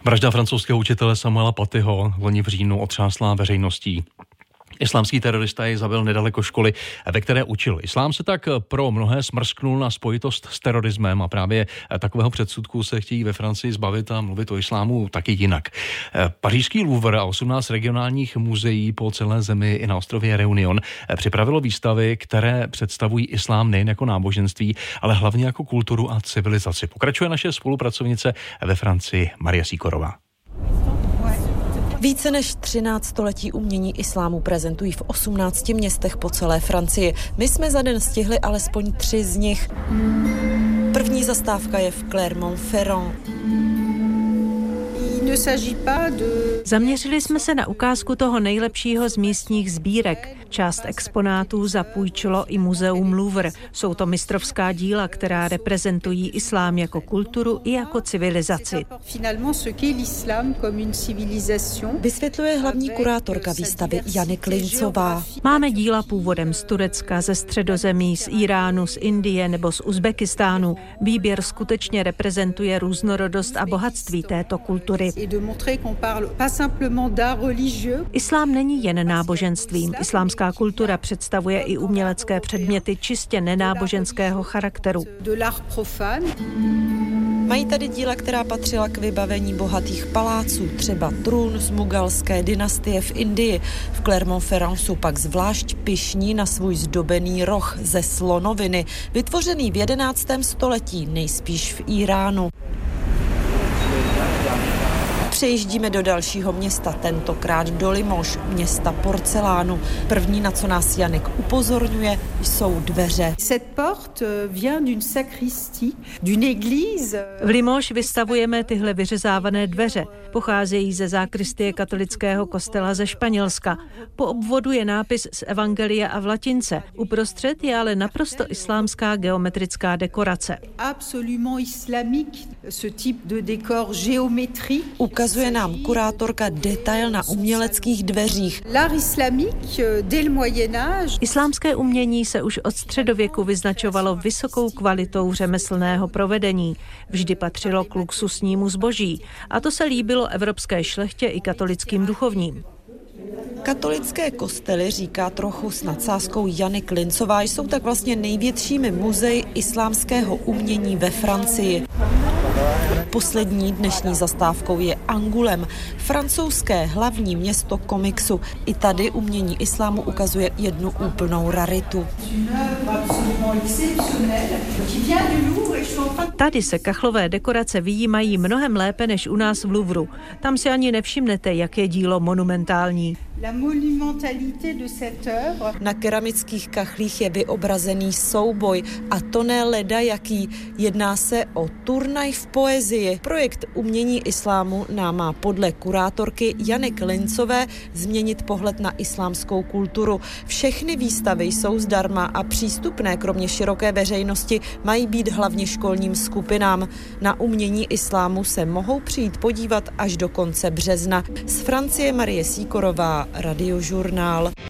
Vražda francouzského učitele Samuela Patyho loni v říjnu otřásla veřejností. Islámský terorista jej zabil nedaleko školy, ve které učil. Islám se tak pro mnohé smrsknul na spojitost s terorismem a právě takového předsudku se chtějí ve Francii zbavit a mluvit o islámu taky jinak. Pařížský Louvre a 18 regionálních muzeí po celé zemi i na ostrově Réunion připravilo výstavy, které představují islám nejen jako náboženství, ale hlavně jako kulturu a civilizaci. Pokračuje naše spolupracovnice ve Francii Marie Sikorová. Více než 13 století umění islámu prezentují v 18 městech po celé Francii. My jsme za den stihli alespoň 3 z nich. První zastávka je v Clermont-Ferrand. Zaměřili jsme se na ukázku toho nejlepšího z místních sbírek. Část exponátů zapůjčilo i muzeum Louvre. Jsou to mistrovská díla, která reprezentují islám jako kulturu i jako civilizaci. Vysvětluje hlavní kurátorka výstavy Jany Klincová. Máme díla původem z Turecka, ze Středozemí, z Iránu, z Indie nebo z Uzbekistánu. Výběr skutečně reprezentuje různorodost a bohatství této kultury. Islám není jen náboženstvím. Islámská kultura představuje i umělecké předměty čistě nenáboženského charakteru. Mají tady díla, která patřila k vybavení bohatých paláců, třeba trůn z mugalské dynastie v Indii. V Clermont-Ferrand jsou pak zvlášť pyšní na svůj zdobený roh ze slonoviny, vytvořený v 11. století, nejspíš v Iránu. Přejíždíme do dalšího města, tentokrát do Limoges, města porcelánu. První, na co nás Janek upozorňuje, jsou dveře. V Limoges vystavujeme tyhle vyřezávané dveře. Pocházejí ze zákristie katolického kostela ze Španělska. Po obvodu je nápis z Evangelia a v latince. Uprostřed je ale naprosto islámská geometrická dekorace. Ukazuje nám kurátorka detail na uměleckých dveřích. Islámské umění se už od středověku vyznačovalo vysokou kvalitou řemeslného provedení. Vždy patřilo k luxusnímu zboží. A to se líbilo evropské šlechtě i katolickým duchovním. Katolické kostely, říká trochu s nadsázkou Jany Klincová, jsou tak vlastně největšími muzeji islámského umění ve Francii. Poslední dnešní zastávkou je Angoulême, francouzské hlavní město komiksu. I tady umění islámu ukazuje jednu úplnou raritu. Tady se kachlové dekorace vyjímají mnohem lépe než u nás v Louvru. Tam si ani nevšimnete, jak je dílo monumentální. Na keramických kachlích je vyobrazený souboj a to ne ledajaký. Jedná se o turnaj v poezii. Projekt umění islámu nám má podle kurátorky Jany Klincové změnit pohled na islámskou kulturu. Všechny výstavy jsou zdarma a přístupné, kromě široké veřejnosti, mají být hlavně školním skupinám. Na umění islámu se mohou přijít podívat až do konce března. Z Francie Marie Sikorová, Radiožurnál.